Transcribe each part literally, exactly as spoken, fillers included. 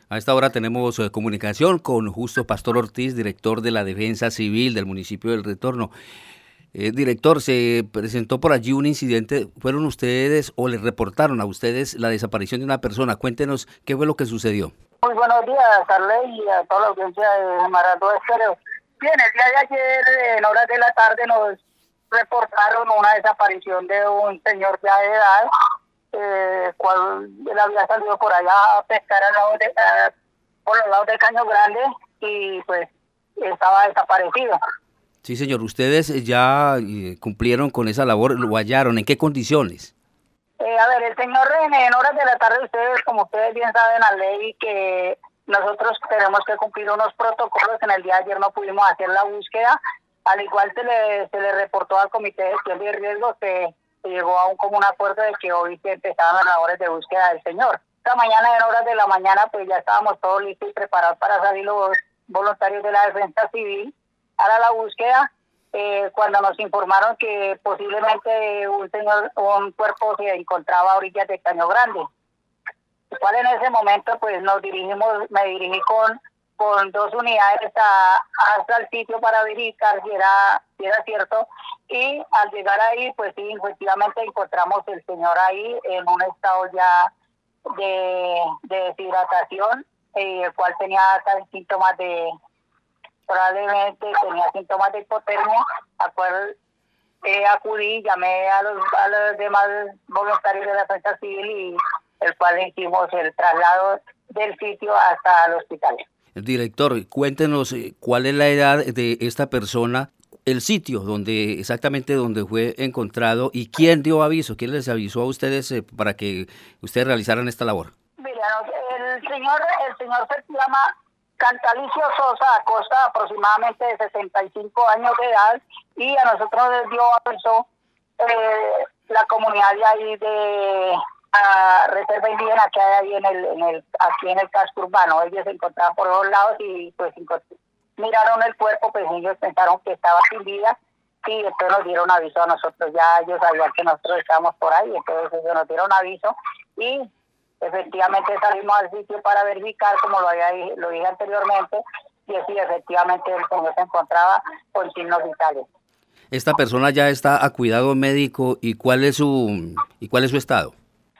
A esta hora tenemos eh, comunicación con Justo Pastor Ortiz, director de la Defensa Civil del municipio del Retorno. Eh, director, se presentó por allí un incidente. ¿Fueron ustedes o les reportaron a ustedes la desaparición de una persona? Cuéntenos qué fue lo que sucedió. Muy buenos días, Arley, y a toda la audiencia de Maratón Estéreo. Bien, el día de ayer, en horas de la tarde, nos reportaron una desaparición de un señor ya de edad, eh, cual él había salido por allá a pescar al lado de, a, por los lados de Caño Grande y pues estaba desaparecido. Sí, señor, ustedes ya eh, cumplieron con esa labor, lo hallaron, ¿en qué condiciones? Eh, a ver, el señor René, en horas de la tarde, ustedes, como ustedes bien saben, la ley que nosotros tenemos que cumplir unos protocolos. En el día de ayer no pudimos hacer la búsqueda, al igual se le, se le reportó al Comité de Gestión de Riesgos que se llegó a un común acuerdo de que hoy se empezaban las labores de búsqueda del señor. Esta mañana, en horas de la mañana, pues ya estábamos todos listos y preparados para salir los voluntarios de la Defensa Civil para la búsqueda. Eh, cuando nos informaron que posiblemente un señor, un cuerpo se encontraba a orillas de Caño Grande. Igual en ese momento pues nos dirigimos, me dirigí con, con dos unidades a, hasta el sitio para verificar si era, si era cierto, y al llegar ahí pues sí, efectivamente encontramos el señor ahí en un estado ya de, de deshidratación, eh, el cual tenía síntomas de probablemente tenía síntomas de hipotermia, a cual eh, acudí, llamé a los, a los demás voluntarios de la Defensa Civil y el cual hicimos el traslado del sitio hasta el hospital. Director, cuéntenos eh, cuál es la edad de esta persona, el sitio donde exactamente donde fue encontrado y quién dio aviso, quién les avisó a ustedes eh, para que ustedes realizaran esta labor. Mira, el señor, el señor se llama Cantalicio Sosa Acosta, aproximadamente de sesenta y cinco años de edad, y a nosotros les dio aviso eh, la comunidad de ahí de a Reserva Indígena que hay ahí en el, en el, aquí en el casco urbano. Ellos se encontraban por dos lados y pues miraron el cuerpo, pues ellos pensaron que estaba sin vida y entonces nos dieron aviso a nosotros. Ya ellos sabían que nosotros estábamos por ahí, entonces ellos nos dieron aviso y efectivamente salimos al sitio para verificar, como lo había lo dije anteriormente, y sí, efectivamente el señor se encontraba con signos vitales. Esta persona ya está a cuidado médico, ¿y cuál es su y cuál es su estado?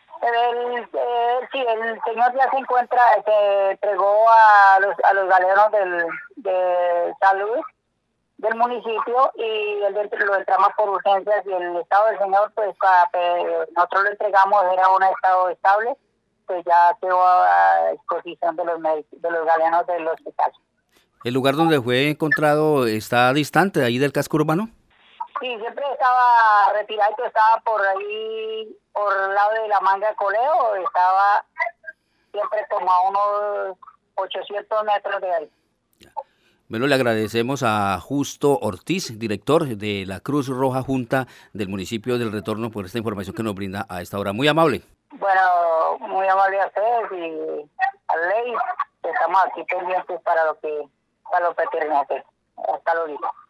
El, el, sí, el señor ya se encuentra, se entregó a los a los galenos del de salud del municipio y el de, lo entramos por urgencias y el estado del señor, pues a, nosotros lo entregamos, era un estado estable, pues ya quedó a disposición de los médicos, de los galenos del hospital. ¿El lugar donde fue encontrado está distante de ahí del casco urbano? Sí, siempre estaba retirado, estaba por ahí, por el lado de la Manga de Coleo, estaba siempre como a unos ochocientos metros de ahí. Bueno, le agradecemos a Justo Ortiz, director de la Cruz Roja Junta del municipio del Retorno, por esta información que nos brinda a esta hora. Muy amable. Bueno, muy amable a ustedes y a Ley, estamos aquí pendientes para lo que para lo que tienen que hacer. Hasta luego.